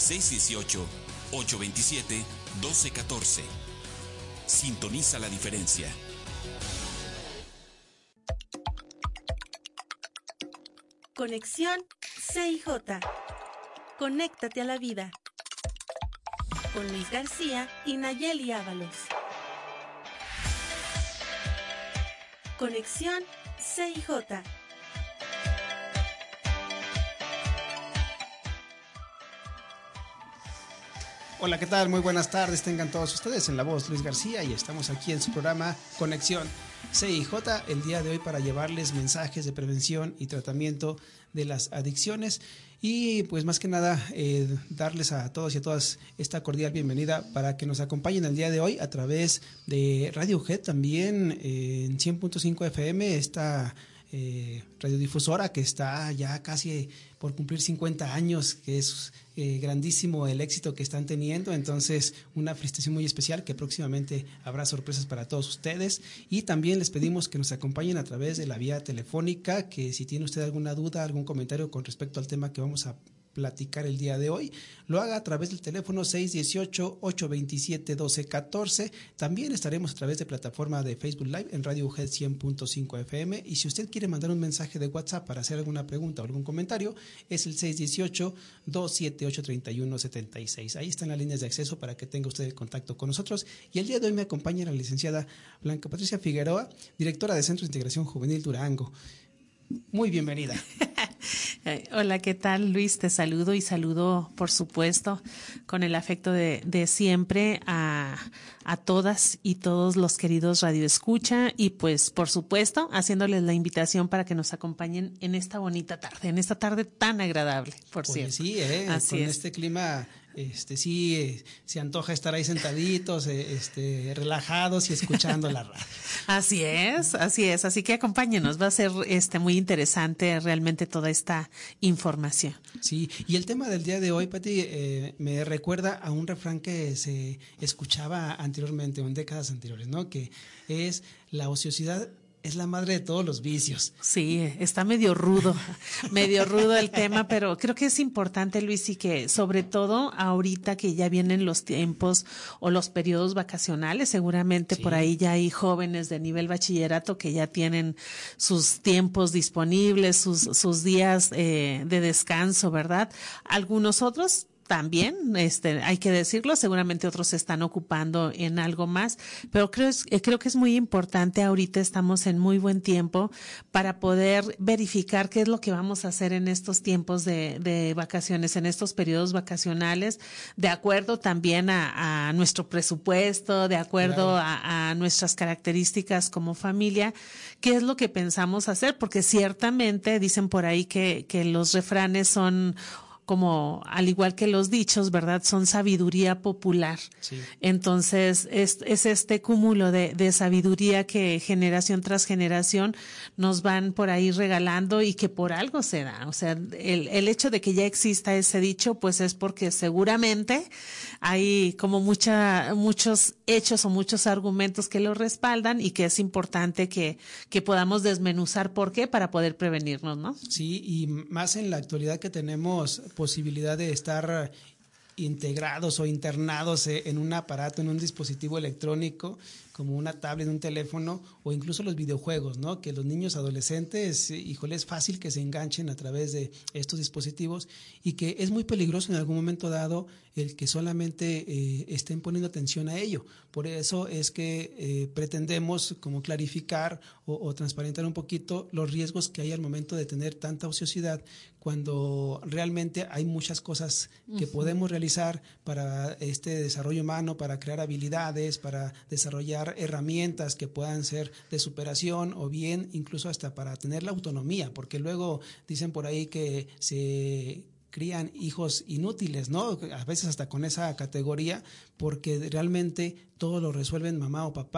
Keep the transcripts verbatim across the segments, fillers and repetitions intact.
seis uno ocho, ocho dos siete, uno dos uno cuatro. Sintoniza la diferencia. Conexión C I J. Conéctate a la vida. Con Luis García y Nayeli Ábalos. Conexión C I J. Hola, ¿qué tal? Muy buenas tardes, tengan todos ustedes en la voz Luis García y estamos aquí en su programa Conexión C I J el día de hoy para llevarles mensajes de prevención y tratamiento de las adicciones y pues más que nada eh, darles a todos y a todas esta cordial bienvenida para que nos acompañen el día de hoy a través de Radio U G E D también eh, en cien punto cinco F M, esta Eh, radiodifusora que está ya casi por cumplir cincuenta años, que es eh, grandísimo el éxito que están teniendo, entonces una felicitación muy especial que próximamente habrá sorpresas para todos ustedes y también les pedimos que nos acompañen a través de la vía telefónica, que si tiene usted alguna duda, algún comentario con respecto al tema que vamos a platicar el día de hoy, lo haga a través del teléfono seis uno ocho, ocho dos siete, uno dos uno cuatro. También estaremos a través de plataforma de Facebook Live en Radio U G E D cien punto cinco F M y si usted quiere mandar un mensaje de WhatsApp para hacer alguna pregunta o algún comentario es el seis uno ocho, dos siete ocho, tres uno siete seis. Ahí están las líneas de acceso para que tenga usted el contacto con nosotros y el día de hoy me acompaña la licenciada Blanca Patricia Figueroa, directora de Centro de Integración Juvenil Durango. Muy bienvenida. Hola, ¿qué tal, Luis? Te saludo y saludo, por supuesto, con el afecto de, de siempre a, a todas y todos los queridos Radio Escucha y pues, por supuesto, haciéndoles la invitación para que nos acompañen en esta bonita tarde, en esta tarde tan agradable, por Oye, cierto. sí, eh, Así con es. este clima, este sí, eh, se antoja estar ahí sentaditos, eh, este, relajados y escuchando la radio. Así es, así es, así que acompáñenos, va a ser este muy interesante realmente toda esta información. Sí, y el tema del día de hoy, Pati, eh, me recuerda a un refrán que se escuchaba anteriormente, o en décadas anteriores, ¿no? Que es la ociosidad es la madre de todos los vicios. Sí, está medio rudo, medio rudo el tema, pero creo que es importante, Luis, y que sobre todo ahorita que ya vienen los tiempos o los periodos vacacionales, seguramente sí. Por ahí ya hay jóvenes de nivel bachillerato que ya tienen sus tiempos disponibles, sus, sus días eh, de descanso, ¿verdad? Algunos otros también, este, hay que decirlo, seguramente otros se están ocupando en algo más, pero creo, creo que es muy importante, ahorita estamos en muy buen tiempo para poder verificar qué es lo que vamos a hacer en estos tiempos de, de vacaciones, en estos periodos vacacionales, de acuerdo también a, a nuestro presupuesto, de acuerdo claro. a, a nuestras características como familia, qué es lo que pensamos hacer, porque ciertamente dicen por ahí que, que los refranes son como al igual que los dichos, ¿verdad? Son sabiduría popular. Sí. Entonces, es, es este cúmulo de, de sabiduría que generación tras generación nos van por ahí regalando y que por algo se da. O sea, el, el hecho de que ya exista ese dicho, pues es porque seguramente hay como mucha, muchos hechos o muchos argumentos que lo respaldan y que es importante que, que podamos desmenuzar por qué para poder prevenirnos, ¿no? Sí, y más en la actualidad que tenemos posibilidad de estar integrados o internados en un aparato, en un dispositivo electrónico, como una tablet, un teléfono o incluso los videojuegos, ¿no? Que los niños adolescentes, híjole, es fácil que se enganchen a través de estos dispositivos y que es muy peligroso en algún momento dado el que solamente eh, estén poniendo atención a ello. Por eso es que eh, pretendemos como clarificar o, o transparentar un poquito los riesgos que hay al momento de tener tanta ociosidad cuando realmente hay muchas cosas que uh-huh. podemos realizar para este desarrollo humano, para crear habilidades, para desarrollar herramientas que puedan ser de superación o bien incluso hasta para tener la autonomía, porque luego dicen por ahí que se crían hijos inútiles, ¿no? A veces hasta con esa categoría, porque realmente todo lo resuelven mamá o papá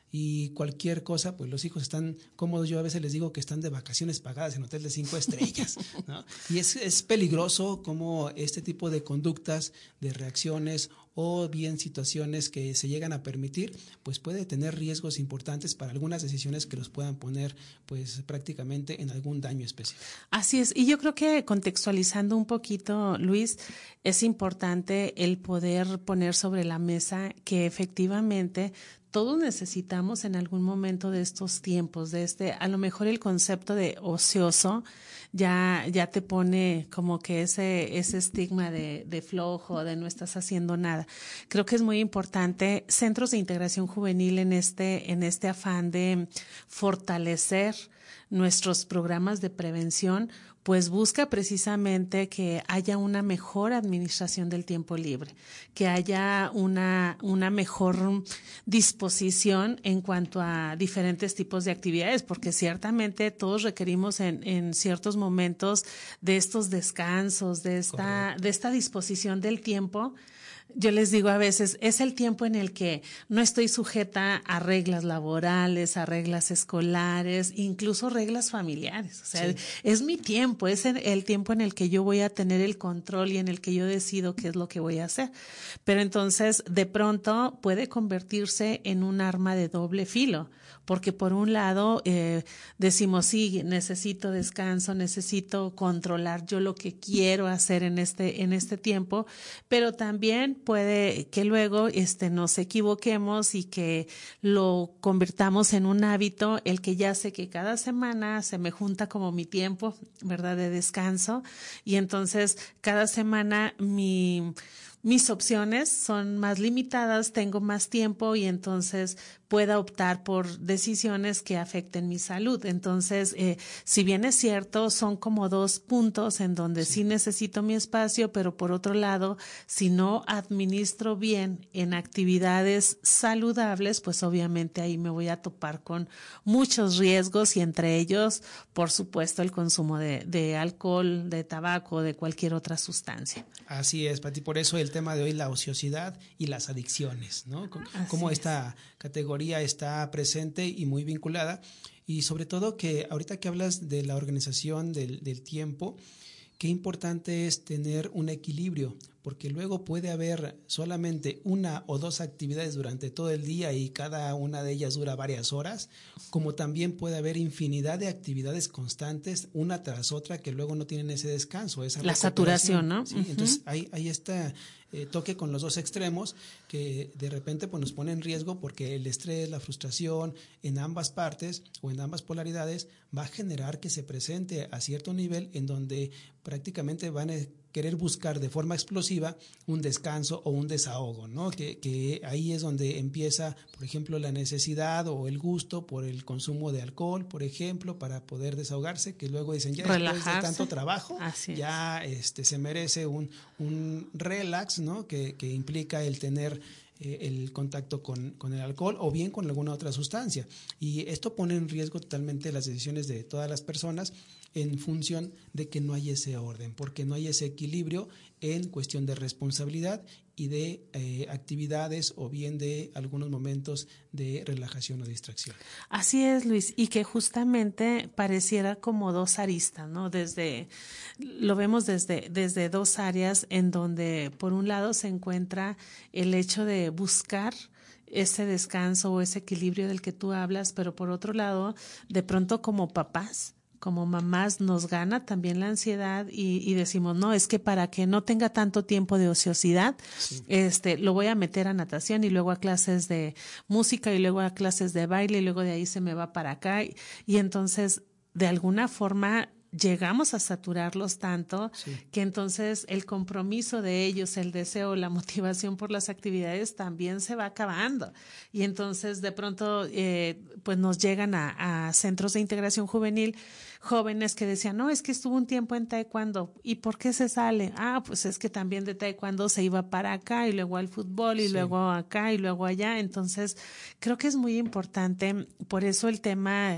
y cualquier cosa, pues los hijos están cómodos. Yo a veces les digo que están de vacaciones pagadas en hotel de cinco estrellas, ¿no? Y es, es peligroso cómo este tipo de conductas, de reacciones o bien situaciones que se llegan a permitir, pues puede tener riesgos importantes para algunas decisiones que los puedan poner pues prácticamente en algún daño específico. Así es, y yo creo que contextualizando un poquito, Luis, es importante el poder poner sobre la mesa que efectivamente todos necesitamos en algún momento de estos tiempos, de este, a lo mejor el concepto de ocioso ya, ya te pone como que ese, ese estigma de, de flojo, de no estás haciendo nada. Creo que es muy importante centros de integración juvenil en este, en este afán de fortalecer nuestros programas de prevención, pues busca precisamente que haya una mejor administración del tiempo libre, que haya una, una mejor disposición en cuanto a diferentes tipos de actividades, porque ciertamente todos requerimos en, en ciertos momentos de estos descansos, de esta, de esta disposición del tiempo. Yo les digo a veces, es el tiempo en el que no estoy sujeta a reglas laborales, a reglas escolares, incluso reglas familiares. O sea, sí. es mi tiempo, es el tiempo en el que yo voy a tener el control y en el que yo decido qué es lo que voy a hacer. Pero entonces, de pronto, puede convertirse en un arma de doble filo. Porque por un lado eh, decimos, sí, necesito descanso, necesito controlar yo lo que quiero hacer en este, en este tiempo, pero también puede que luego este, nos equivoquemos y que lo convirtamos en un hábito, el que ya sé que cada semana se me junta como mi tiempo, ¿verdad?, de descanso, y entonces cada semana mi... mis opciones son más limitadas, tengo más tiempo y entonces pueda optar por decisiones que afecten mi salud. Entonces, eh, si bien es cierto, son como dos puntos en donde sí. sí necesito mi espacio, pero por otro lado, si no administro bien en actividades saludables, pues obviamente ahí me voy a topar con muchos riesgos y entre ellos, por supuesto, el consumo de, de alcohol, de tabaco, de cualquier otra sustancia. Así es, Pati, por eso el tema de hoy, la ociosidad y las adicciones, ¿no? Cómo esta categoría está presente y muy vinculada, y sobre todo que ahorita que hablas de la organización del, del tiempo, qué importante es tener un equilibrio, porque luego puede haber solamente una o dos actividades durante todo el día y cada una de ellas dura varias horas, como también puede haber infinidad de actividades constantes, una tras otra, que luego no tienen ese descanso, esa la saturación, ¿no? Sí, uh-huh. Entonces hay, hay este eh, toque con los dos extremos que de repente pues, nos pone en riesgo, porque el estrés, la frustración en ambas partes o en ambas polaridades va a generar que se presente a cierto nivel en donde prácticamente van a querer buscar de forma explosiva un descanso o un desahogo, ¿no? Que, que ahí es donde empieza, por ejemplo, la necesidad o el gusto por el consumo de alcohol, por ejemplo, para poder desahogarse, que luego dicen, ya relajarse. Después de tanto trabajo, Así ya este, se merece un, un relax, ¿no? Que, que implica el tener eh, el contacto con, con el alcohol o bien con alguna otra sustancia. Y esto pone en riesgo totalmente las decisiones de todas las personas, en función de que no hay ese orden, porque no hay ese equilibrio en cuestión de responsabilidad y de eh, actividades o bien de algunos momentos de relajación o distracción. Así es, Luis, y que justamente pareciera como dos aristas, ¿no? Desde, lo vemos desde, desde dos áreas en donde por un lado se encuentra el hecho de buscar ese descanso o ese equilibrio del que tú hablas, pero por otro lado, de pronto como papás, como mamás nos gana también la ansiedad y, y decimos, no, es que para que no tenga tanto tiempo de ociosidad, sí. este, lo voy a meter a natación y luego a clases de música y luego a clases de baile y luego de ahí se me va para acá. Y, y entonces, de alguna forma, llegamos a saturarlos tanto sí. que entonces el compromiso de ellos, el deseo, la motivación por las actividades también se va acabando. Y entonces de pronto eh, pues nos llegan a, a centros de integración juvenil jóvenes que decían, no, es que estuvo un tiempo en taekwondo. ¿Y por qué se sale? Ah, pues es que también de taekwondo se iba para acá y luego al fútbol y sí. luego acá y luego allá. Entonces creo que es muy importante, por eso el tema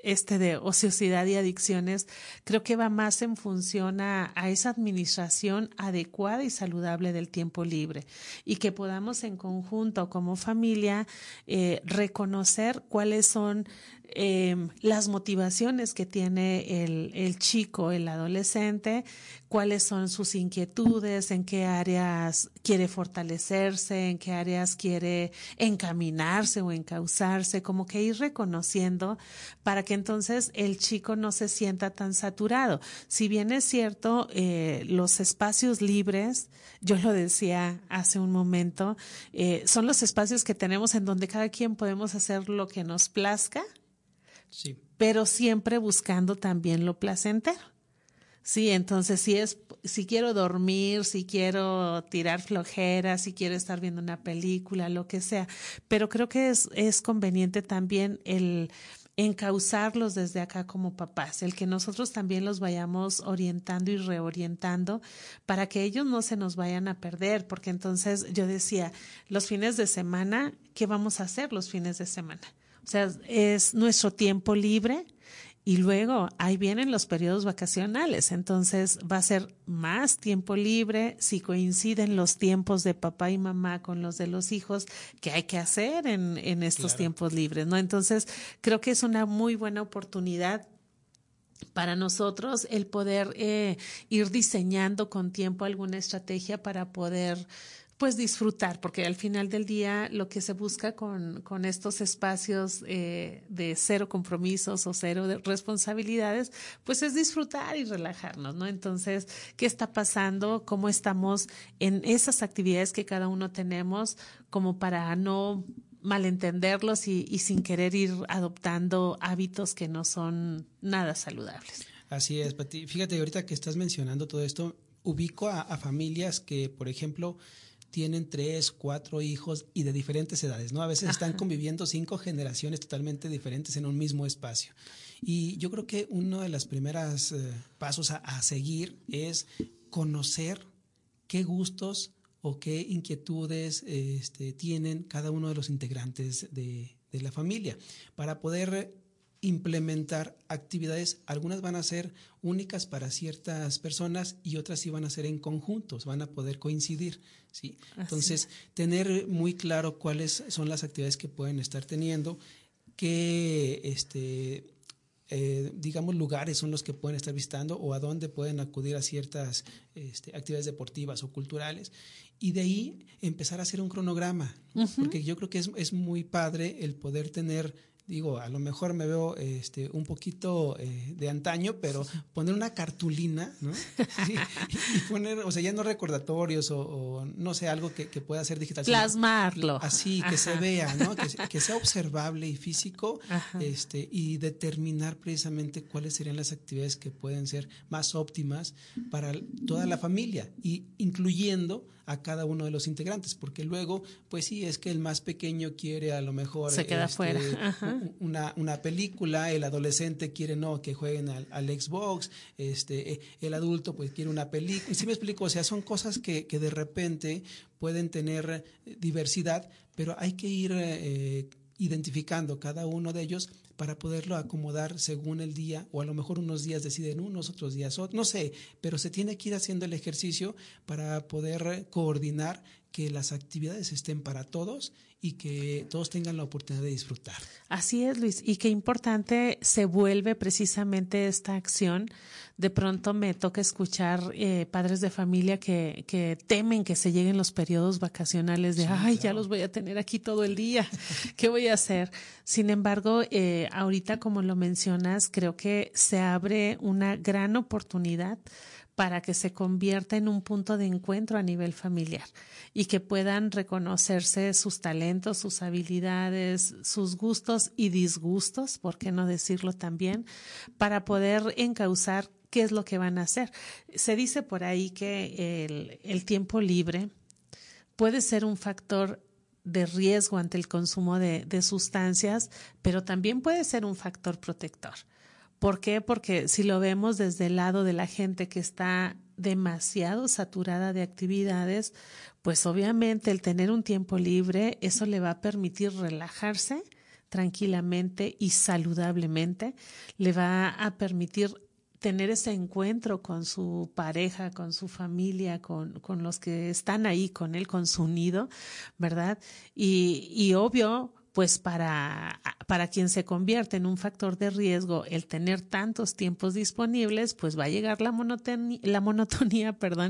este de ociosidad y adicciones, creo que va más en función a, a esa administración adecuada y saludable del tiempo libre y que podamos en conjunto como familia eh, reconocer cuáles son Eh, las motivaciones que tiene el, el chico, el adolescente, cuáles son sus inquietudes, en qué áreas quiere fortalecerse, en qué áreas quiere encaminarse o encauzarse, como que ir reconociendo para que entonces el chico no se sienta tan saturado. Si bien es cierto, eh, los espacios libres, yo lo decía hace un momento, eh, son los espacios que tenemos en donde cada quien podemos hacer lo que nos plazca. Sí. Pero siempre buscando también lo placentero. Sí, entonces si es, si quiero dormir, si quiero tirar flojera, si quiero estar viendo una película, lo que sea. Pero creo que es, es conveniente también el encauzarlos desde acá como papás, el que nosotros también los vayamos orientando y reorientando para que ellos no se nos vayan a perder, porque entonces yo decía, los fines de semana, ¿qué vamos a hacer los fines de semana? O sea, es nuestro tiempo libre y luego ahí vienen los periodos vacacionales. Entonces va a ser más tiempo libre si coinciden los tiempos de papá y mamá con los de los hijos que hay que hacer en, en estos Claro. tiempos libres, ¿no? Entonces creo que es una muy buena oportunidad para nosotros el poder eh, ir diseñando con tiempo alguna estrategia para poder pues disfrutar, porque al final del día lo que se busca con, con estos espacios eh, de cero compromisos o cero de responsabilidades, pues es disfrutar y relajarnos, ¿no? Entonces, ¿qué está pasando? ¿Cómo estamos en esas actividades que cada uno tenemos como para no malentenderlos y, y sin querer ir adoptando hábitos que no son nada saludables? Así es, Pati. Fíjate, ahorita que estás mencionando todo esto, ubico a, a familias que, por ejemplo, tienen tres, cuatro hijos y de diferentes edades, ¿no? A veces están Ajá. conviviendo cinco generaciones totalmente diferentes en un mismo espacio. Y yo creo que uno de los primeros eh, pasos a, a seguir es conocer qué gustos o qué inquietudes eh, este, tienen cada uno de los integrantes de, de la familia para poder implementar actividades. Algunas van a ser únicas para ciertas personas y otras sí van a ser en conjuntos, van a poder coincidir, ¿sí? Entonces, tener muy claro cuáles son las actividades que pueden estar teniendo, qué este, eh, digamos, lugares son los que pueden estar visitando o a dónde pueden acudir a ciertas este, actividades deportivas o culturales, y de ahí empezar a hacer un cronograma, uh-huh. porque yo creo que es, es muy padre el poder tener. Digo, a lo mejor me veo este, un poquito eh, de antaño, pero poner una cartulina, ¿no? Sí, y poner, o sea, ya no recordatorios o, o no sé, algo que, que pueda ser digital. Plasmarlo. Así, que Ajá. se vea, ¿no? Que, que sea observable y físico, este, y determinar precisamente cuáles serían las actividades que pueden ser más óptimas para toda la familia, y incluyendo a cada uno de los integrantes, porque luego, pues sí, es que el más pequeño quiere a lo mejor se queda este, fuera. Ajá. Una, una película, el adolescente quiere no que jueguen al, al Xbox, este, el adulto pues quiere una película. ¿Sí me explico? O sea, son cosas que, que de repente pueden tener diversidad, pero hay que ir eh, identificando cada uno de ellos para poderlo acomodar según el día, o a lo mejor unos días deciden unos, otros días otros, no sé, pero se tiene que ir haciendo el ejercicio para poder coordinar que las actividades estén para todos y que todos tengan la oportunidad de disfrutar. Así es, Luis, y qué importante se vuelve precisamente esta acción. De pronto me toca escuchar eh, padres de familia que, que temen que se lleguen los periodos vacacionales de, sí, ay, claro. ya los voy a tener aquí todo el día, ¿qué voy a hacer? Sin embargo, eh, ahorita como lo mencionas, creo que se abre una gran oportunidad para que se convierta en un punto de encuentro a nivel familiar y que puedan reconocerse sus talentos, sus habilidades, sus gustos y disgustos, ¿por qué no decirlo también?, para poder encauzar qué es lo que van a hacer. Se dice por ahí que el, el tiempo libre puede ser un factor de riesgo ante el consumo de, de sustancias, pero también puede ser un factor protector. ¿Por qué? Porque si lo vemos desde el lado de la gente que está demasiado saturada de actividades, pues obviamente el tener un tiempo libre, eso le va a permitir relajarse tranquilamente y saludablemente, le va a permitir tener ese encuentro con su pareja, con su familia, con, con los que están ahí con él, con su nido, ¿verdad? Y, y obvio, pues para, para quien se convierte en un factor de riesgo el tener tantos tiempos disponibles, pues va a llegar la monotonía, la monotonía, perdón,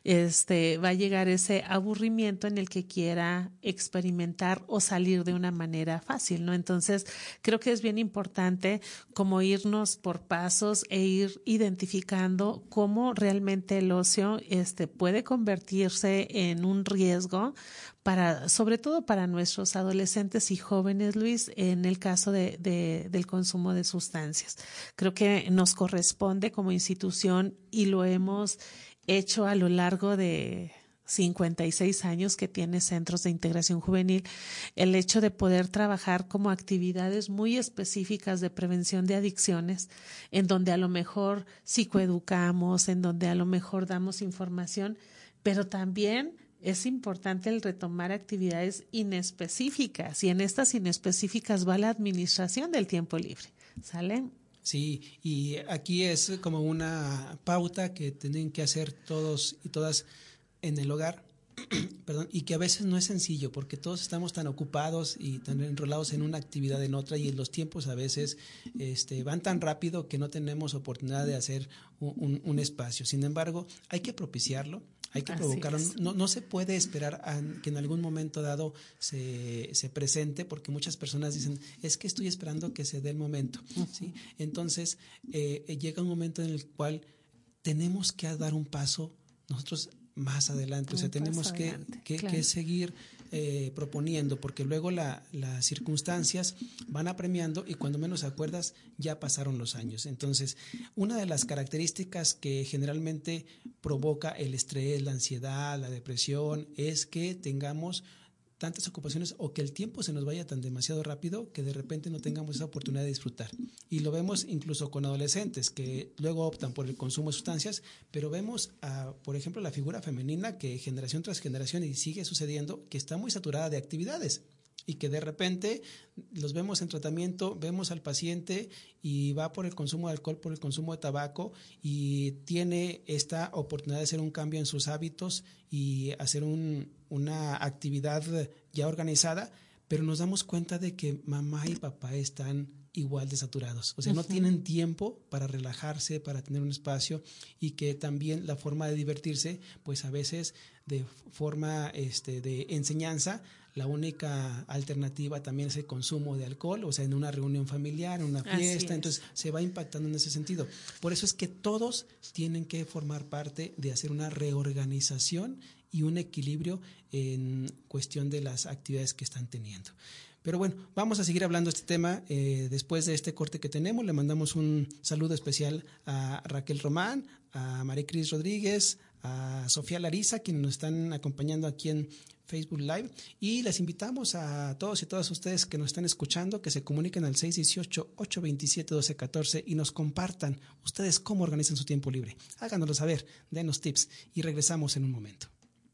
este, va a llegar ese aburrimiento en el que quiera experimentar o salir de una manera fácil, ¿no? Entonces, creo que es bien importante como irnos por pasos e ir identificando cómo realmente el ocio este, puede convertirse en un riesgo para, sobre todo para nuestros adolescentes y jóvenes, Luis, en el caso de, de, del consumo de sustancias. Creo que nos corresponde como institución y lo hemos hecho a lo largo de cincuenta y seis años que tiene Centros de Integración Juvenil, el hecho de poder trabajar como actividades muy específicas de prevención de adicciones, en donde a lo mejor psicoeducamos, en donde a lo mejor damos información, pero también es importante el retomar actividades inespecíficas y en estas inespecíficas va la administración del tiempo libre, ¿sale? Sí, y aquí es como una pauta que tienen que hacer todos y todas en el hogar, perdón, y que a veces no es sencillo porque todos estamos tan ocupados y tan enrolados en una actividad en otra y los tiempos a veces este, van tan rápido que no tenemos oportunidad de hacer un, un, un espacio. Sin embargo, hay que propiciarlo. Hay que provocarlo. No, no se puede esperar a que en algún momento dado se, se presente, porque muchas personas dicen, es que estoy esperando que se dé el momento. Uh-huh. ¿Sí? Entonces, eh, llega un momento en el cual tenemos que dar un paso nosotros más adelante. Un o sea, tenemos que, adelante, que, claro. que seguir eh, proponiendo, porque luego la, las circunstancias van apremiando y cuando menos acuerdas ya pasaron los años. Entonces, una de las características que generalmente provoca el estrés, la ansiedad, la depresión, es que tengamos tantas ocupaciones o que el tiempo se nos vaya tan demasiado rápido que de repente no tengamos esa oportunidad de disfrutar. Y lo vemos incluso con adolescentes que luego optan por el consumo de sustancias, pero vemos, a, por ejemplo, la figura femenina que generación tras generación y sigue sucediendo, que está muy saturada de actividades y que de repente los vemos en tratamiento, vemos al paciente y va por el consumo de alcohol, por el consumo de tabaco y tiene esta oportunidad de hacer un cambio en sus hábitos y hacer un, una actividad ya organizada, pero nos damos cuenta de que mamá y papá están igual de saturados, o sea, uh-huh. no tienen tiempo para relajarse, para tener un espacio y que también la forma de divertirse, pues a veces de forma este, de enseñanza, la única alternativa también es el consumo de alcohol, o sea, en una reunión familiar, en una fiesta, entonces se va impactando en ese sentido. Por eso es que todos tienen que formar parte de hacer una reorganización y un equilibrio en cuestión de las actividades que están teniendo. Pero bueno, vamos a seguir hablando de este tema eh, después de este corte que tenemos. Le mandamos un saludo especial a Raquel Román, a Maricris Rodríguez, a Sofía Larisa, quienes nos están acompañando aquí en Facebook Live, y les invitamos a todos y todas ustedes que nos están escuchando que se comuniquen al seis uno ocho, ocho dos siete, uno dos uno cuatro y nos compartan ustedes cómo organizan su tiempo libre. Háganoslo saber, denos tips y regresamos en un momento.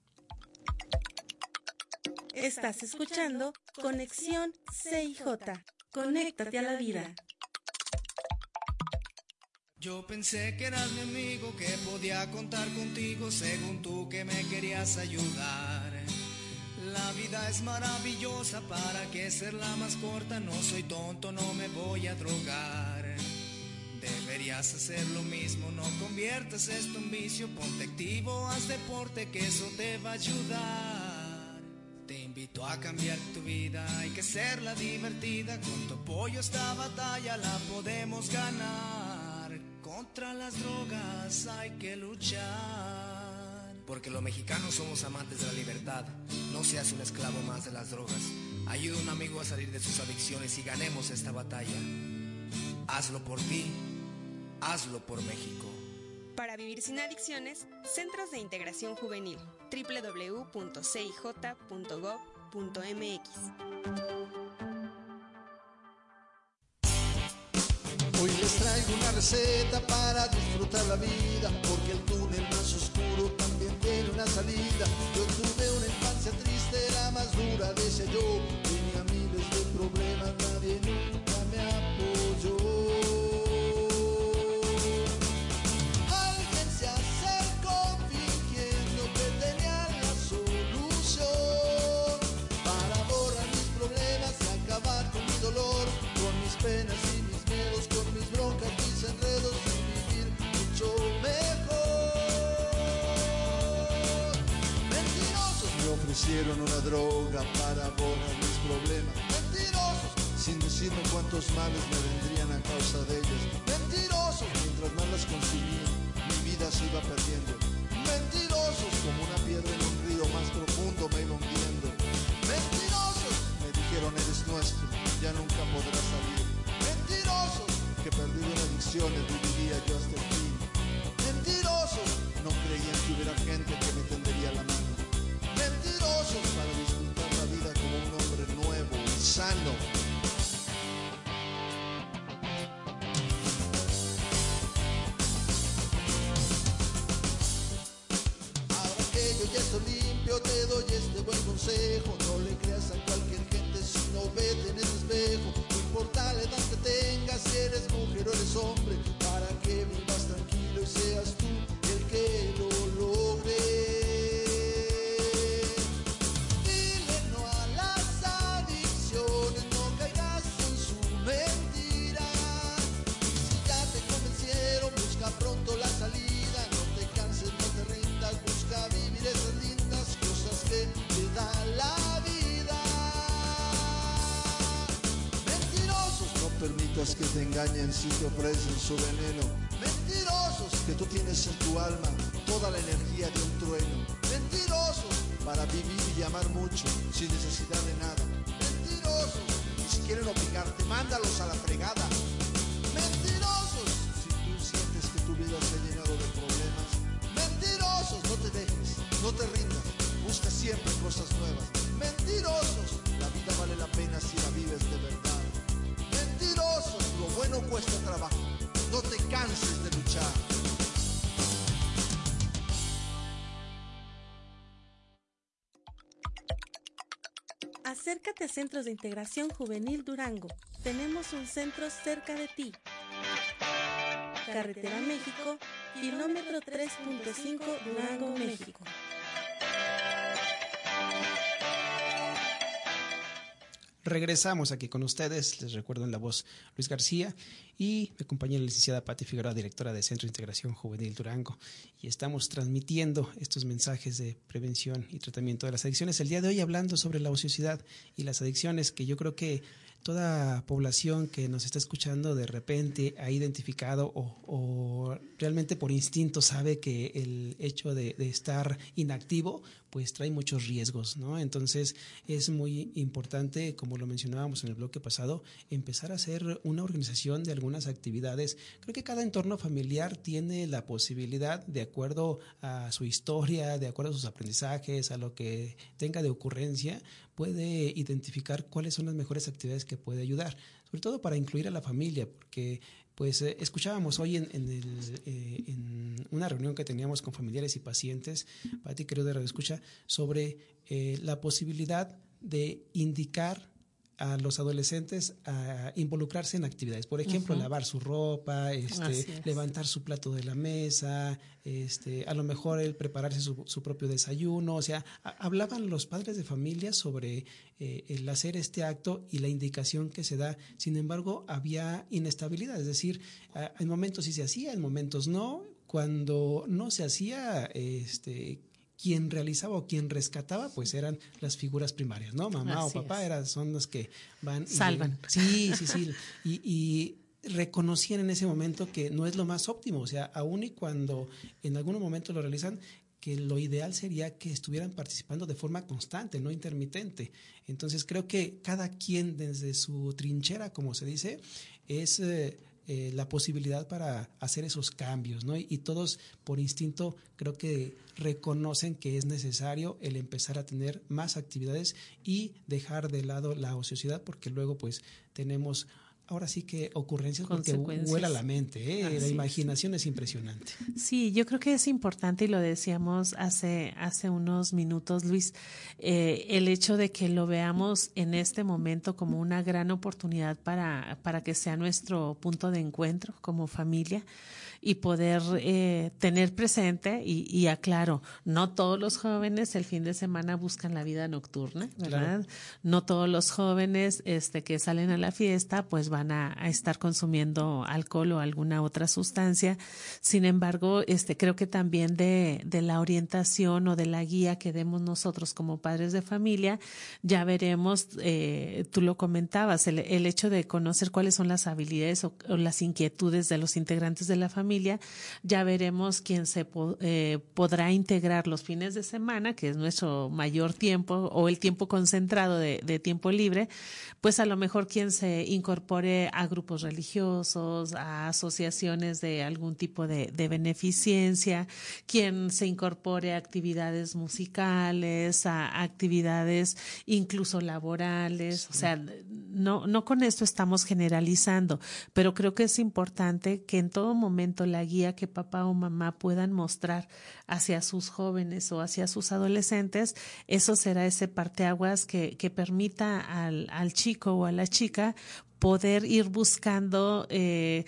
Estás escuchando Conexión C I J. Conéctate a la vida. Yo pensé que eras mi amigo, que podía contar contigo según tú que me querías ayudar. La vida es maravillosa, ¿para qué hacerla más corta? No soy tonto, no me voy a drogar. Deberías hacer lo mismo, no conviertas esto en vicio. Ponte activo, haz deporte, que eso te va a ayudar. Te invito a cambiar tu vida, hay que hacerla divertida. Con tu apoyo esta batalla la podemos ganar. Contra las drogas hay que luchar. Porque los mexicanos somos amantes de la libertad. No seas un esclavo más de las drogas. Ayuda a un amigo a salir de sus adicciones y ganemos esta batalla. Hazlo por ti, hazlo por México. Para vivir sin adicciones, Centros de Integración Juvenil, doble u doble u doble u punto c i j punto gov punto m x. Hoy les traigo una receta para disfrutar la vida, porque el túnel más oscuro también tiene una salida. Yo tuve una infancia triste, la más dura, decía yo, tenía miles de problemas, nadie ofrecieron una droga para borrar mis problemas. Mentirosos, sin decirme cuántos males me vendrían a causa de ellos. Mentirosos, mientras más las consumía, mi vida se iba perdiendo. Mentirosos, como una piedra en un río más profundo me iba hundiendo. Mentirosos, me dijeron eres nuestro, ya nunca podrás salir. Mentirosos, que perdido en adicciones viviría yo hasta el fin. Mentirosos, no creían que hubiera gente que me tendería la mano. Mentirosos, para disfrutar la vida como un hombre nuevo y sano. Ahora que yo ya estoy limpio, te doy este buen consejo. No le creas a cualquier gente, sino vete en el espejo. No importa la edad que tengas, si eres mujer o eres hombre, para que vivas tranquilo y seas tú el que lo logre. Dile no a las adicciones, no caigas en su mentira. Y si ya te convencieron, busca pronto la salida. No te canses, no te rindas, busca vivir esas lindas cosas que te da la vida. Mentirosos, no permitas que te engañen si te ofrecen su veneno. Mentirosos, que tú tienes en tu alma toda la energía de un trueno. Mentirosos, para vivir y amar mucho sin necesidad de nada. Mentirosos, y si quieren obligarte, mándalos a la fregada. Mentirosos, si tú sientes que tu vida se ha llenado de problemas. Mentirosos, no te dejes, no te rindas, busca siempre cosas nuevas. Mentirosos, la vida vale la pena si la vives de verdad. Mentirosos, lo bueno cuesta trabajo, no te canses de luchar. Acércate a Centros de Integración Juvenil Durango. Tenemos un centro cerca de ti. Carretera México, kilómetro tres punto cinco, Durango, México. Regresamos aquí con ustedes, les recuerdo en la voz Luis García y me acompaña la licenciada Pati Figueroa, directora de Centro de Integración Juvenil Durango, y estamos transmitiendo estos mensajes de prevención y tratamiento de las adicciones. El día de hoy hablando sobre la ociosidad y las adicciones, que yo creo que toda población que nos está escuchando de repente ha identificado o, o realmente por instinto sabe que el hecho de, de estar inactivo pues trae muchos riesgos, ¿no? Entonces es muy importante, como lo mencionábamos en el bloque pasado, empezar a hacer una organización de algunas actividades. Creo que cada entorno familiar tiene la posibilidad, de acuerdo a su historia, de acuerdo a sus aprendizajes, a lo que tenga de ocurrencia, puede identificar cuáles son las mejores actividades que puede ayudar, sobre todo para incluir a la familia, porque pues eh, escuchábamos hoy en, en, el, eh, en una reunión que teníamos con familiares y pacientes, Pati, querido de Radio Escucha, sobre eh, la posibilidad de indicar a los adolescentes a involucrarse en actividades, por ejemplo, uh-huh. lavar su ropa, este, levantar su plato de la mesa, este, a lo mejor el prepararse su, su propio desayuno. O sea, a, hablaban los padres de familia sobre eh, el hacer este acto y la indicación que se da. Sin embargo, había inestabilidad, es decir, a, en momentos sí se hacía, en momentos no. Cuando no se hacía, este quien realizaba o quien rescataba, pues eran las figuras primarias, ¿no? Mamá Así o papá eran, son los que van... Salvan. Y, sí, sí, sí. Y, y reconocían en ese momento que no es lo más óptimo. O sea, aún y cuando en algún momento lo realizan, que lo ideal sería que estuvieran participando de forma constante, no intermitente. Entonces creo que cada quien desde su trinchera, como se dice, es... Eh, Eh, la posibilidad para hacer esos cambios, ¿no? Y, y todos por instinto creo que reconocen que es necesario el empezar a tener más actividades y dejar de lado la ociosidad, porque luego pues tenemos ahora sí que ocurrencias porque vuela la mente, ¿eh? La imaginación es. es impresionante. Sí, yo creo que es importante, y lo decíamos hace, hace unos minutos, Luis, eh, el hecho de que lo veamos en este momento como una gran oportunidad para, para que sea nuestro punto de encuentro como familia. y poder eh, tener presente y, y aclaro, no todos los jóvenes el fin de semana buscan la vida nocturna, ¿verdad? Claro. No todos los jóvenes este, que salen a la fiesta pues van a, a estar consumiendo alcohol o alguna otra sustancia. Sin embargo, este, creo que también de, de la orientación o de la guía que demos nosotros como padres de familia, ya veremos, eh, tú lo comentabas, el, el hecho de conocer cuáles son las habilidades o, o las inquietudes de los integrantes de la familia, ya veremos quién se po, eh, podrá integrar los fines de semana, que es nuestro mayor tiempo, o el tiempo concentrado de, de tiempo libre, pues a lo mejor quien se incorpore a grupos religiosos, a asociaciones de algún tipo de, de beneficencia, quien se incorpore a actividades musicales, a actividades incluso laborales, sí. O sea, no, no con esto estamos generalizando, pero creo que es importante que en todo momento la guía que papá o mamá puedan mostrar hacia sus jóvenes o hacia sus adolescentes, eso será ese parteaguas que, que permita al, al chico o a la chica poder ir buscando eh,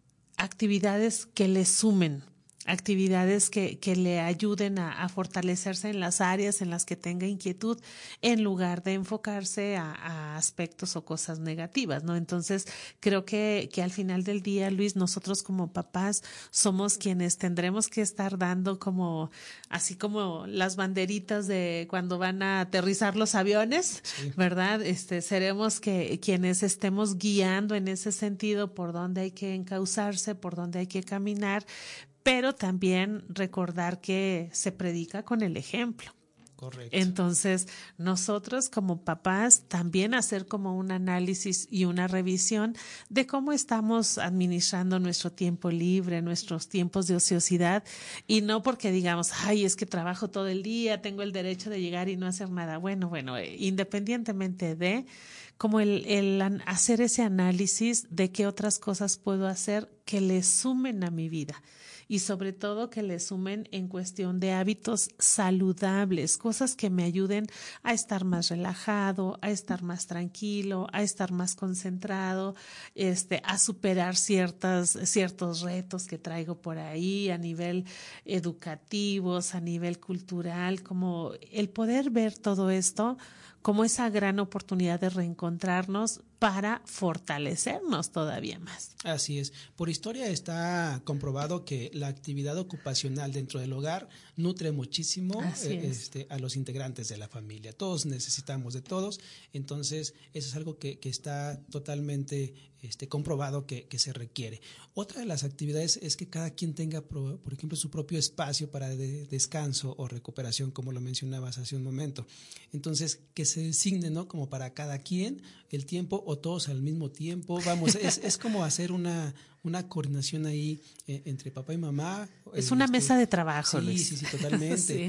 actividades que le sumen, actividades que, que le ayuden a, a fortalecerse en las áreas en las que tenga inquietud, en lugar de enfocarse a, a aspectos o cosas negativas, ¿no? Entonces, creo que, que al final del día, Luis, nosotros como papás somos quienes tendremos que estar dando como, así como las banderitas de cuando van a aterrizar los aviones, sí. ¿Verdad? Este, seremos que quienes estemos guiando en ese sentido por dónde hay que encauzarse, por dónde hay que caminar, pero también recordar que se predica con el ejemplo. Correcto. Entonces, nosotros como papás también hacer como un análisis y una revisión de cómo estamos administrando nuestro tiempo libre, nuestros tiempos de ociosidad, y no porque digamos, ay, es que trabajo todo el día, tengo el derecho de llegar y no hacer nada. Bueno, bueno, independientemente de como el, el hacer ese análisis de qué otras cosas puedo hacer que le sumen a mi vida. Y sobre todo que le sumen en cuestión de hábitos saludables, cosas que me ayuden a estar más relajado, a estar más tranquilo, a estar más concentrado, este, a superar ciertas, ciertos retos que traigo por ahí a nivel educativos, a nivel cultural, como el poder ver todo esto como esa gran oportunidad de reencontrarnos para fortalecernos todavía más. Así es. Por historia está comprobado que la actividad ocupacional dentro del hogar nutre muchísimo eh, este, a los integrantes de la familia. Todos necesitamos de todos, entonces eso es algo que, que está totalmente este, comprobado que, que se requiere. Otra de las actividades es que cada quien tenga, por, por ejemplo, su propio espacio para de, descanso o recuperación, como lo mencionabas hace un momento. Entonces, que se designe, ¿no? Como para cada quien el tiempo, o todos al mismo tiempo. Vamos, es, es como hacer una, una coordinación ahí eh, entre papá y mamá. Es una este, mesa de trabajo, sí, Luis. Sí, sí, totalmente. Sí.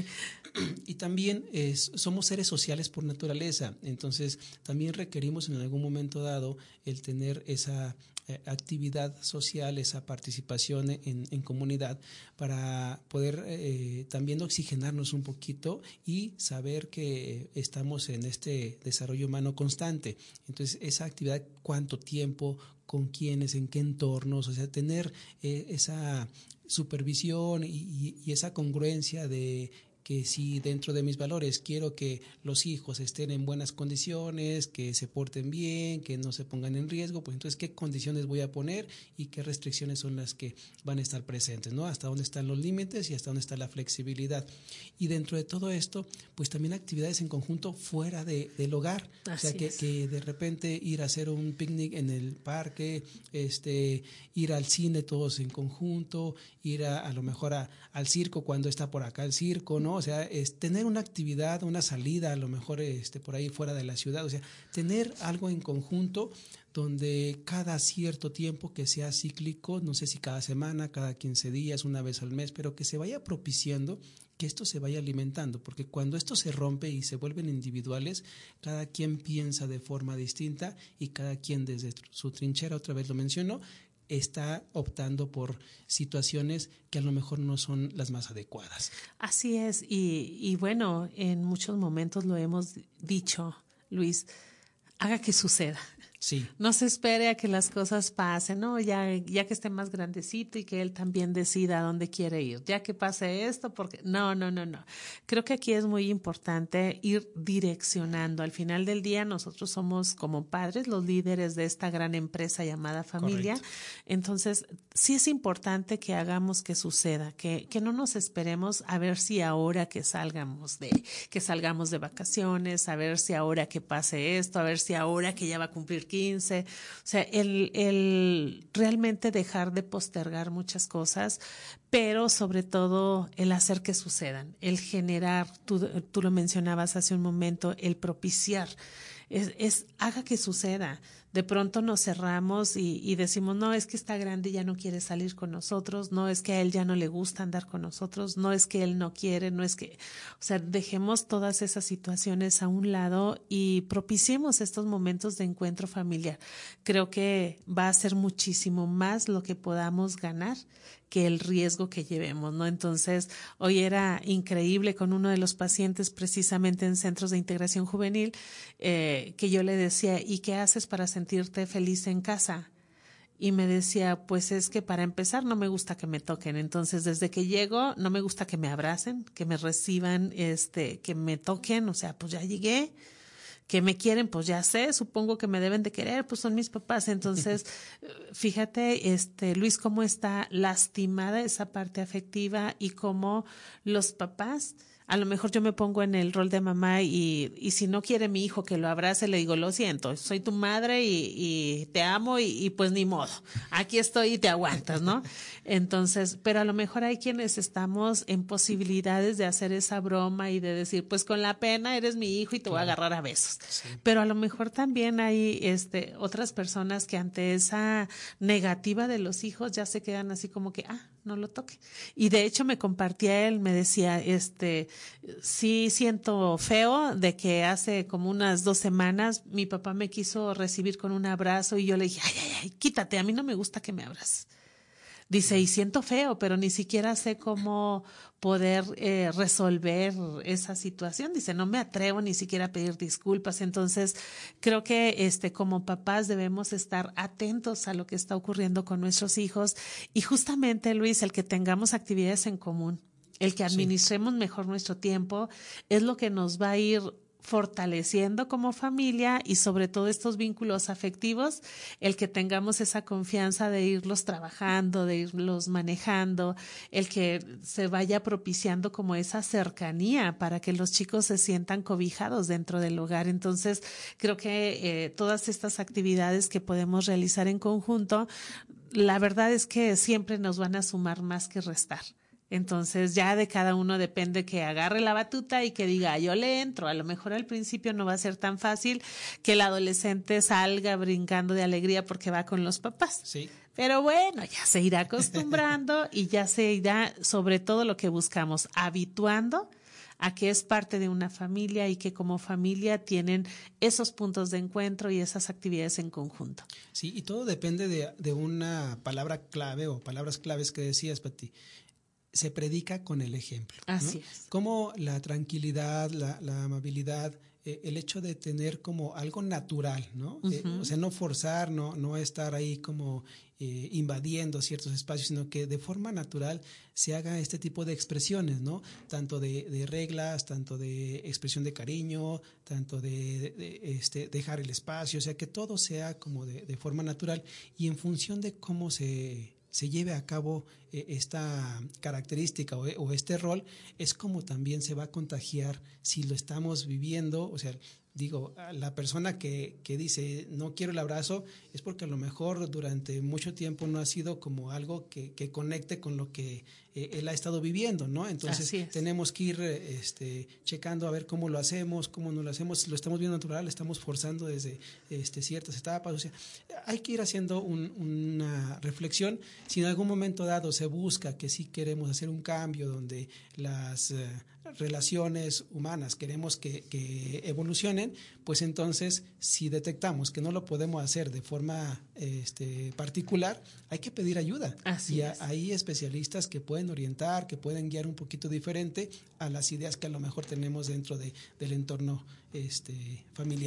Y también es, somos seres sociales por naturaleza, entonces también requerimos en algún momento dado el tener esa eh, actividad social, esa participación en, en comunidad para poder eh, también oxigenarnos un poquito y saber que estamos en este desarrollo humano constante. Entonces, esa actividad, cuánto tiempo, con quiénes, en qué entornos, o sea, tener eh, esa supervisión y, y, y esa congruencia de que si dentro de mis valores quiero que los hijos estén en buenas condiciones, que se porten bien, que no se pongan en riesgo, pues entonces qué condiciones voy a poner y qué restricciones son las que van a estar presentes, ¿no? Hasta dónde están los límites y hasta dónde está la flexibilidad. Y dentro de todo esto, pues también actividades en conjunto fuera de, del hogar. Así o sea, que, que de repente ir a hacer un picnic en el parque, este, ir al cine todos en conjunto, ir a, a lo mejor a, al circo cuando está por acá el circo, ¿no? O sea, es tener una actividad, una salida, a lo mejor este, por ahí fuera de la ciudad, o sea, tener algo en conjunto donde cada cierto tiempo que sea cíclico, no sé si cada semana, cada quince días, una vez al mes, pero que se vaya propiciando que esto se vaya alimentando, porque cuando esto se rompe y se vuelven individuales, cada quien piensa de forma distinta y cada quien desde su trinchera, otra vez lo menciono, está optando por situaciones que a lo mejor no son las más adecuadas. Así es, y, y bueno, en muchos momentos lo hemos dicho, Luis, haga que suceda. Sí. No se espere a que las cosas pasen, ¿no? Ya, ya que esté más grandecito y que él también decida a dónde quiere ir. Ya que pase esto, porque no, no, no, no. Creo que aquí es muy importante ir direccionando. Al final del día nosotros somos como padres los líderes de esta gran empresa llamada familia. Correcto. Entonces, sí es importante que hagamos que suceda, que, que no nos esperemos a ver si ahora que salgamos de, que salgamos de vacaciones, a ver si ahora que pase esto, a ver si ahora que ya va a cumplir quince, o sea, el, el realmente dejar de postergar muchas cosas, pero sobre todo el hacer que sucedan, el generar, tú, tú lo mencionabas hace un momento, el propiciar, es, es haga que suceda. De pronto nos cerramos y, y decimos, no, es que está grande y ya no quiere salir con nosotros, no, es que a él ya no le gusta andar con nosotros, no es que él no quiere, no es que, o sea, dejemos todas esas situaciones a un lado y propiciemos estos momentos de encuentro familiar. Creo que va a ser muchísimo más lo que podamos ganar que el riesgo que llevemos, ¿no? Entonces, hoy era increíble con uno de los pacientes precisamente en centros de integración juvenil, eh, que yo le decía, ¿y qué haces para sentirte feliz en casa? Y me decía, pues es que para empezar no me gusta que me toquen. Entonces, desde que llego, no me gusta que me abracen, que me reciban, este, que me toquen. O sea, pues ya llegué. Que me quieren, pues ya sé, supongo que me deben de querer, pues son mis papás. Entonces, fíjate, este, Luis, cómo está lastimada esa parte afectiva y cómo los papás, a lo mejor yo me pongo en el rol de mamá y, y si no quiere mi hijo que lo abrace, le digo, lo siento, soy tu madre y, y te amo y, y pues ni modo, aquí estoy y te aguantas, ¿no? Entonces, pero a lo mejor hay quienes estamos en posibilidades de hacer esa broma y de decir, pues con la pena eres mi hijo y te voy a agarrar a besos. Sí. Pero a lo mejor también hay este otras personas que ante esa negativa de los hijos ya se quedan así como que, ah, no lo toque. Y de hecho me compartía él, me decía, este, sí siento feo de que hace como unas dos semanas mi papá me quiso recibir con un abrazo y yo le dije, ay, ay, ay, quítate, a mí no me gusta que me abraces. Dice, y siento feo, pero ni siquiera sé cómo poder eh, resolver esa situación. Dice, no me atrevo ni siquiera a pedir disculpas. Entonces, creo que este, como papás debemos estar atentos a lo que está ocurriendo con nuestros hijos. Y justamente, Luis, el que tengamos actividades en común, el que administremos sí. mejor nuestro tiempo, es lo que nos va a ir fortaleciendo como familia y sobre todo estos vínculos afectivos, el que tengamos esa confianza de irlos trabajando, de irlos manejando, el que se vaya propiciando como esa cercanía para que los chicos se sientan cobijados dentro del hogar. Entonces, creo que eh, todas estas actividades que podemos realizar en conjunto, la verdad es que siempre nos van a sumar más que restar. Entonces ya de cada uno depende que agarre la batuta y que diga, yo le entro. A lo mejor al principio no va a ser tan fácil que el adolescente salga brincando de alegría porque va con los papás. Sí. Pero bueno, ya se irá acostumbrando y ya se irá, sobre todo lo que buscamos, habituando a que es parte de una familia y que como familia tienen esos puntos de encuentro y esas actividades en conjunto. Sí, y todo depende de, de una palabra clave o palabras claves que decías, Pati. Se predica con el ejemplo. Así ¿no? es. Como la tranquilidad, la, la amabilidad, eh, el hecho de tener como algo natural, ¿no? Uh-huh. Eh, o sea, no forzar, no, no estar ahí como eh, invadiendo ciertos espacios, sino que de forma natural se haga este tipo de expresiones, ¿no? Tanto de, de reglas, tanto de expresión de cariño, tanto de, de, de este, dejar el espacio, o sea, que todo sea como de, de forma natural y en función de cómo se se lleve a cabo eh, esta característica o, o este rol, es como también se va a contagiar si lo estamos viviendo. O sea, digo, la persona que, que dice no quiero el abrazo es porque a lo mejor durante mucho tiempo no ha sido como algo que, que conecte con lo que eh, él ha estado viviendo, ¿no? Entonces tenemos que ir este, checando a ver cómo lo hacemos, cómo no lo hacemos, si lo estamos viendo natural, lo estamos forzando desde este, ciertas etapas. O sea, hay que ir haciendo un, una reflexión. Si en algún momento dado se busca que sí queremos hacer un cambio donde las eh, relaciones humanas queremos que, que evolucionen, pues entonces si detectamos que no lo podemos hacer de forma este, particular, hay que pedir ayuda. Así y es. Hay especialistas que pueden orientar, que pueden guiar un poquito diferente a las ideas que a lo mejor tenemos dentro de, del entorno este, familiar.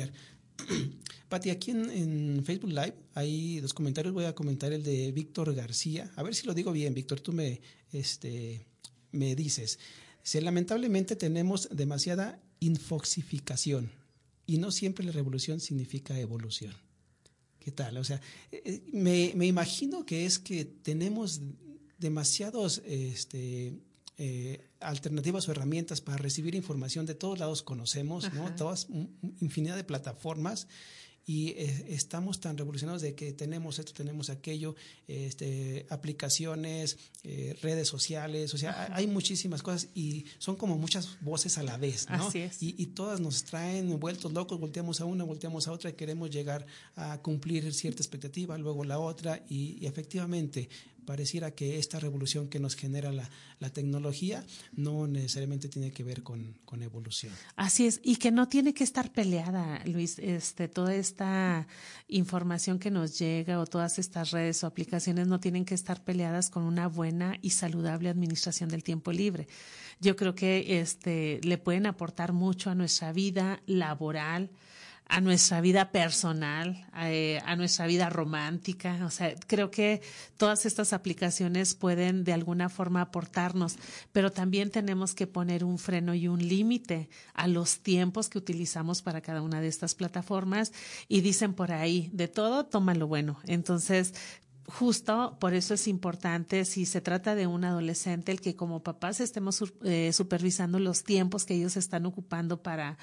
Pati, aquí en, en Facebook Live hay dos comentarios. Voy a comentar el de Víctor García. A ver si lo digo bien, Víctor, tú me, este, me dices. Si lamentablemente tenemos demasiada infoxificación y no siempre la revolución significa evolución. ¿Qué tal? O sea, eh, me, me imagino que es que tenemos demasiados este, eh, alternativas o herramientas para recibir información de todos lados, conocemos, Ajá. ¿no? Todas, un, infinidad de plataformas. Y eh, estamos tan revolucionados de que tenemos esto, tenemos aquello, este, aplicaciones, eh, redes sociales, o sea, Ajá. hay muchísimas cosas y son como muchas voces a la vez, ¿no? Así es. Y, y todas nos traen vueltos locos, volteamos a una, volteamos a otra y queremos llegar a cumplir cierta expectativa, luego la otra y, y efectivamente pareciera que esta revolución que nos genera la, la tecnología no necesariamente tiene que ver con, con evolución. Así es, y que no tiene que estar peleada, Luis, este, toda esta información que nos llega o todas estas redes o aplicaciones no tienen que estar peleadas con una buena y saludable administración del tiempo libre. Yo creo que este, le pueden aportar mucho a nuestra vida laboral, a nuestra vida personal, a, a nuestra vida romántica. O sea, creo que todas estas aplicaciones pueden de alguna forma aportarnos, pero también tenemos que poner un freno y un límite a los tiempos que utilizamos para cada una de estas plataformas. Y dicen por ahí, de todo, toma lo bueno. Entonces, justo por eso es importante, si se trata de un adolescente, el que como papás estemos eh, supervisando los tiempos que ellos están ocupando para,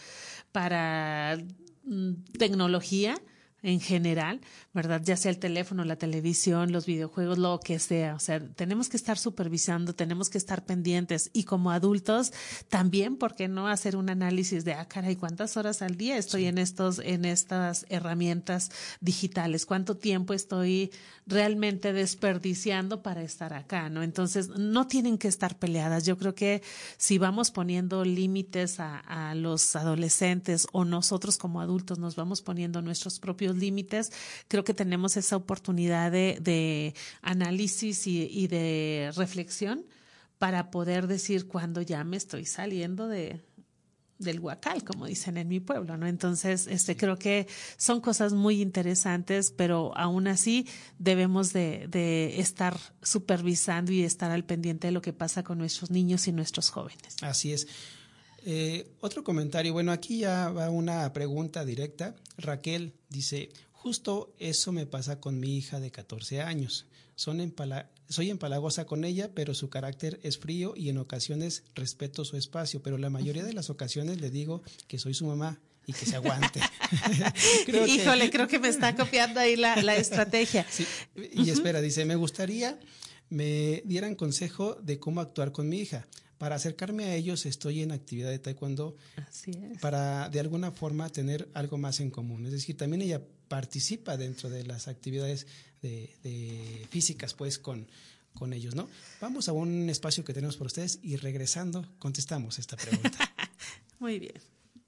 para tecnología en general, ¿verdad? Ya sea el teléfono, la televisión, los videojuegos, lo que sea. O sea, tenemos que estar supervisando, tenemos que estar pendientes y como adultos también, ¿por qué no hacer un análisis de, ah, caray, cuántas horas al día estoy sí. en estos, en estas herramientas digitales? ¿Cuánto tiempo estoy realmente desperdiciando para estar acá, ¿no? Entonces, no tienen que estar peleadas. Yo creo que si vamos poniendo límites a, a los adolescentes o nosotros como adultos nos vamos poniendo nuestros propios límites, creo que tenemos esa oportunidad de, de análisis y, y de reflexión para poder decir cuándo ya me estoy saliendo de del huacal, como dicen en mi pueblo, ¿no? Entonces, este, creo que son cosas muy interesantes, pero aún así debemos de, de estar supervisando y estar al pendiente de lo que pasa con nuestros niños y nuestros jóvenes. Así es. Eh, otro comentario, bueno, aquí ya va una pregunta directa. Raquel dice, justo eso me pasa con mi hija de catorce años. Son empala- soy empalagosa con ella, pero su carácter es frío y en ocasiones respeto su espacio, pero la mayoría de las ocasiones le digo que soy su mamá y que se aguante. creo Híjole, que... creo que me está copiando ahí la, la estrategia. Sí, y uh-huh. espera, dice, me gustaría me dieran consejo de cómo actuar con mi hija. Para acercarme a ellos estoy en actividad de taekwondo. Así es. Para de alguna forma tener algo más en común. Es decir, también ella participa dentro de las actividades de, de físicas pues con, con ellos, ¿no? Vamos a un espacio que tenemos por ustedes y regresando contestamos esta pregunta. Muy bien.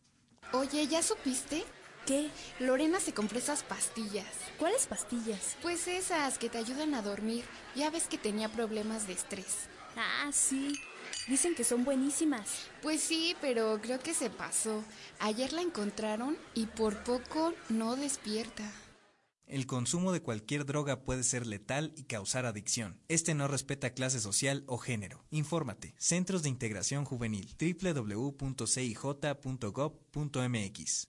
Oye, ¿ya supiste? ¿Qué? Lorena se compró esas pastillas. ¿Cuáles pastillas? Pues esas que te ayudan a dormir. Ya ves que tenía problemas de estrés. Ah, sí. Dicen que son buenísimas. Pues sí, pero creo que se pasó. Ayer la encontraron y por poco no despierta. El consumo de cualquier droga puede ser letal y causar adicción. Este no respeta clase social o género. Infórmate. Centros de Integración Juvenil. doble u doble u doble u punto c i j punto gov punto m x.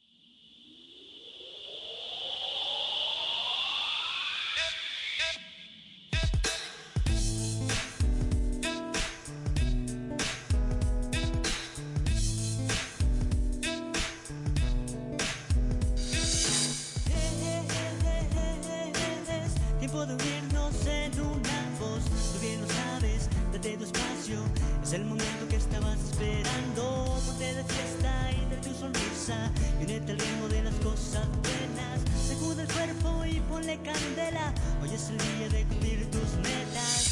Es el momento que estabas esperando. Ponte de fiesta y de tu sonrisa y únete al ritmo de las cosas buenas. Sacude el cuerpo y ponle candela. Hoy es el día de cumplir tus metas.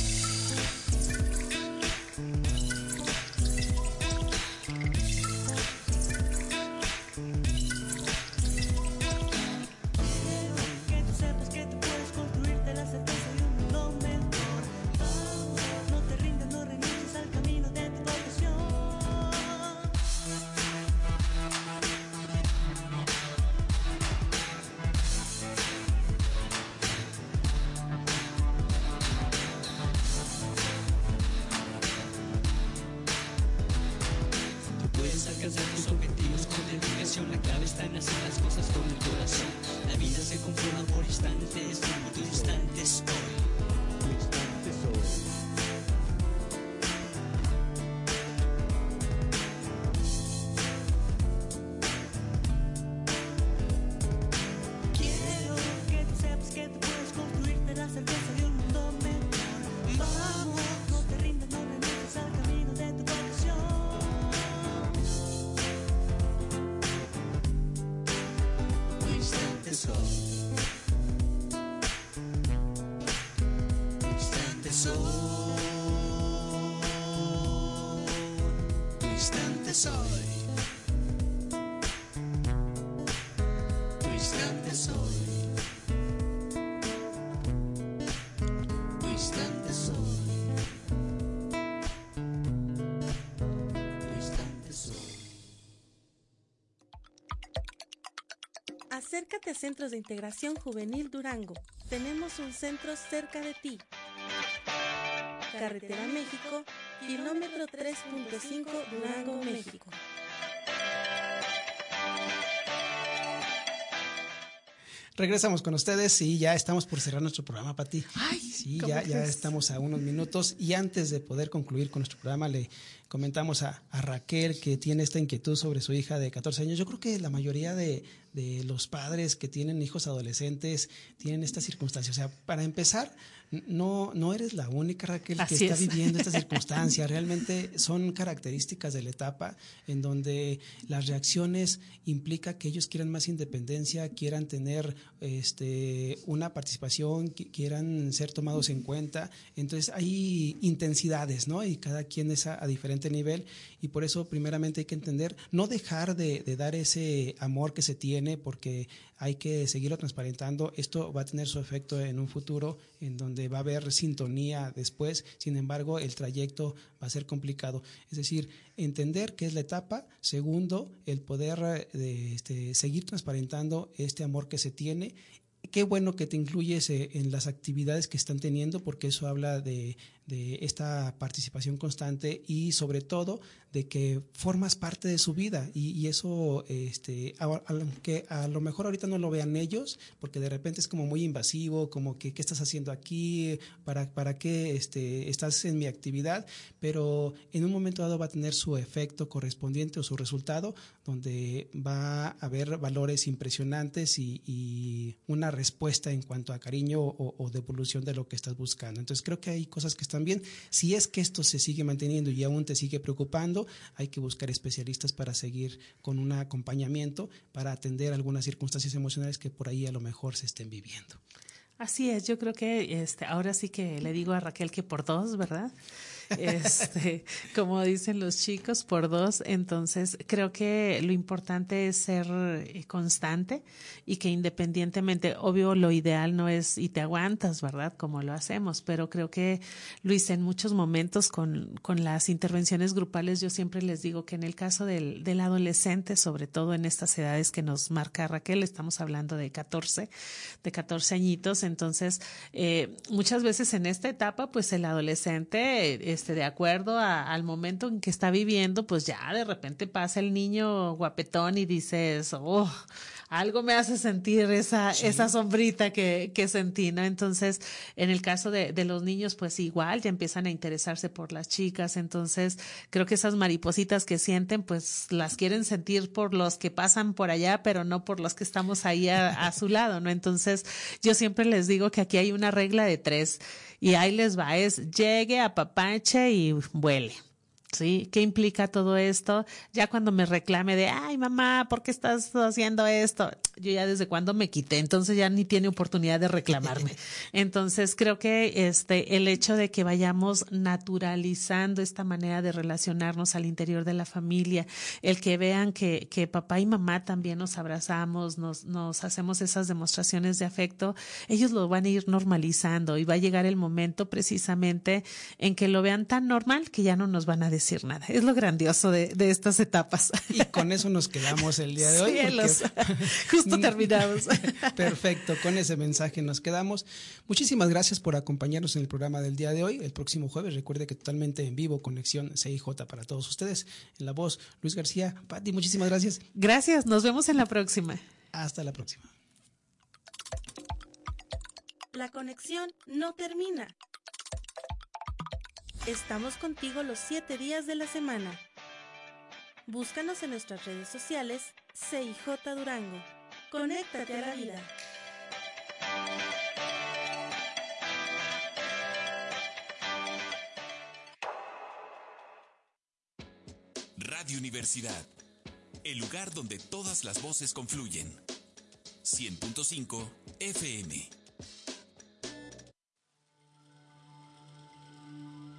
decisión, la clave está en hacer las cosas con el corazón. La vida se conforma por instantes, y tu instante es hoy. Tu instante es hoy. Quiero que tú sepas que tú puedes construirte la certeza de un mundo mejor. Vamos, no te rindas, no renuncies al camino de tu vocación. Tu instante es hoy. Tu instante es hoy. Tu instante es hoy. Tu instante es hoy. Tu instante es hoy. Tu instante es hoy. Acércate a Centros de Integración Juvenil Durango. Tenemos un centro cerca de ti. Carretera México, kilómetro tres punto cinco, Durango, México. Regresamos con ustedes y ya estamos por cerrar nuestro programa, Pati. Ay, sí, ¿cómo ya, ya crees? estamos a unos minutos y antes de poder concluir con nuestro programa le comentamos a, a Raquel que tiene esta inquietud sobre su hija de catorce años. Yo creo que la mayoría de, de los padres que tienen hijos adolescentes tienen esta circunstancia. O sea, para empezar, no, no eres la única, Raquel, Así que está es. viviendo esta circunstancia. Realmente son características de la etapa en donde las reacciones implica que ellos quieran más independencia, quieran tener este, una participación, qui- quieran ser tomados en cuenta. Entonces hay intensidades, ¿no? Y cada quien es a, a diferente nivel y por eso primeramente hay que entender, no dejar de, de dar ese amor que se tiene porque hay que seguirlo transparentando. Esto va a tener su efecto en un futuro en donde va a haber sintonía después. Sin embargo, el trayecto va a ser complicado. Es decir, entender qué es la etapa. Segundo, el poder eh, este, seguir transparentando este amor que se tiene. Qué bueno que te incluyes eh, en las actividades que están teniendo porque eso habla de, de esta participación constante y sobre todo de que formas parte de su vida y, y eso, este, aunque a lo mejor ahorita no lo vean ellos, porque de repente es como muy invasivo, como que qué estás haciendo aquí, para, para qué este, estás en mi actividad, pero en un momento dado va a tener su efecto correspondiente o su resultado, donde va a haber valores impresionantes y, y una respuesta en cuanto a cariño o, o devolución de lo que estás buscando. Entonces creo que hay cosas que están bien. Si es que esto se sigue manteniendo y aún te sigue preocupando, hay que buscar especialistas para seguir con un acompañamiento para atender algunas circunstancias emocionales que por ahí a lo mejor se estén viviendo. Así es, yo creo que este, ahora sí que le digo a Raquel que por dos, ¿verdad? Este, como dicen los chicos, por dos. Entonces, creo que lo importante es ser eh, constante y que independientemente, obvio, lo ideal no es y te aguantas, ¿verdad? Como lo hacemos, pero creo que, Luis, en muchos momentos con, con las intervenciones grupales, yo siempre les digo que en el caso del, del adolescente, sobre todo en estas edades que nos marca Raquel, estamos hablando de catorce, de catorce añitos, entonces, eh, muchas veces en esta etapa, pues el adolescente, este, de acuerdo a, al momento en que está viviendo, pues ya de repente pasa el niño guapetón y dices, oh, algo me hace sentir esa, sí. esa sombrita que, que sentí, ¿no? Entonces, en el caso de, de los niños, pues igual ya empiezan a interesarse por las chicas, entonces creo que esas maripositas que sienten, pues las quieren sentir por los que pasan por allá, pero no por los que estamos ahí a, a su lado, ¿no? Entonces, yo siempre les digo que aquí hay una regla de tres y ahí les va, es llegue, apapache y vuele. ¿Sí? ¿Qué implica todo esto? Ya cuando me reclame de, ay, mamá, ¿por qué estás haciendo esto? Yo ya desde cuando me quité, entonces ya ni tiene oportunidad de reclamarme. Entonces creo que este, el hecho de que vayamos naturalizando esta manera de relacionarnos al interior de la familia, el que vean que, que papá y mamá también nos abrazamos, nos, nos hacemos esas demostraciones de afecto, ellos lo van a ir normalizando y va a llegar el momento precisamente en que lo vean tan normal que ya no nos van a decir decir nada. Es lo grandioso de, de estas etapas. Y con eso nos quedamos el día de hoy. Cielos. Porque... Justo terminamos. Perfecto, con ese mensaje nos quedamos. Muchísimas gracias por acompañarnos en el programa del día de hoy. El próximo jueves, recuerde que totalmente en vivo, Conexión C I J para todos ustedes. En la voz, Luis García. Pati, muchísimas gracias. Gracias, nos vemos en la próxima. Hasta la próxima. La conexión no termina. Estamos contigo los siete días de la semana. Búscanos en nuestras redes sociales C I J Durango. Conéctate a la vida. Radio Universidad, el lugar donde todas las voces confluyen. cien punto cinco F M.